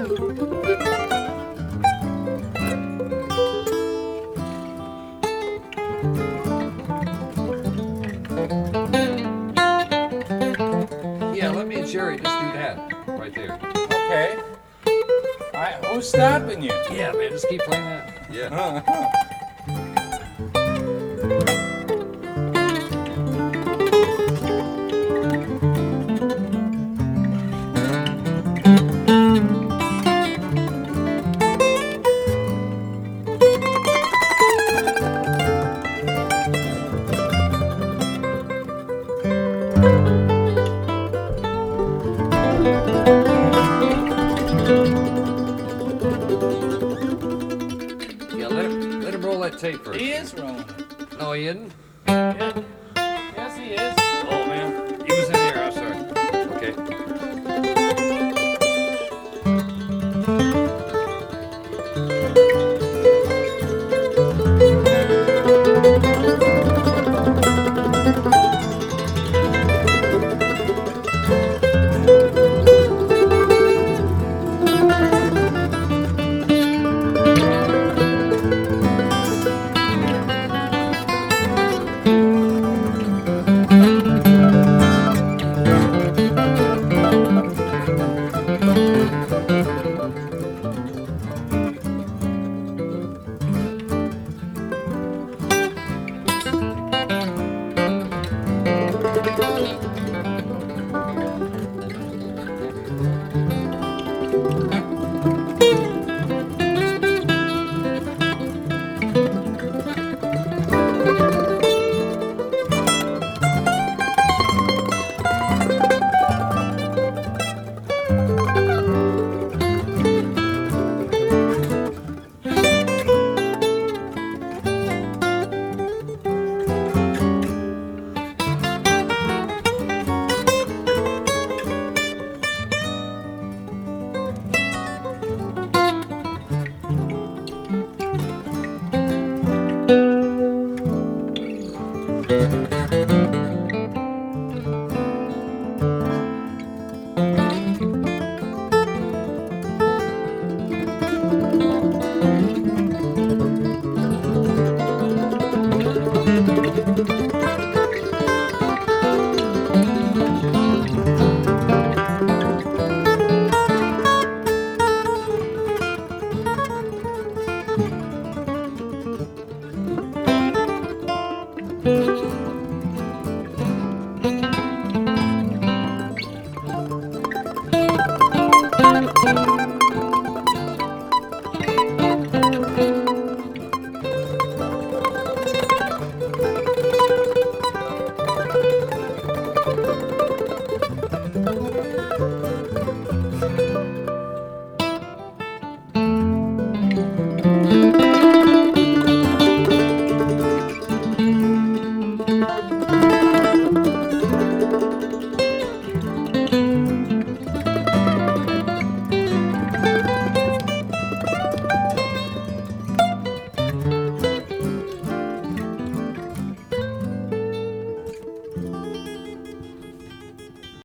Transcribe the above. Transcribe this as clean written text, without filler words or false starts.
Yeah, let me and Sherry just do that right there. Okay. All right, who's stopping you? Yeah, man, just keep playing that. Yeah. Yeah, let him roll that tape first. He is rolling. No, he isn't? Yeah. Yes, he is. Oh, man. He was in here. I'm sorry. Okay.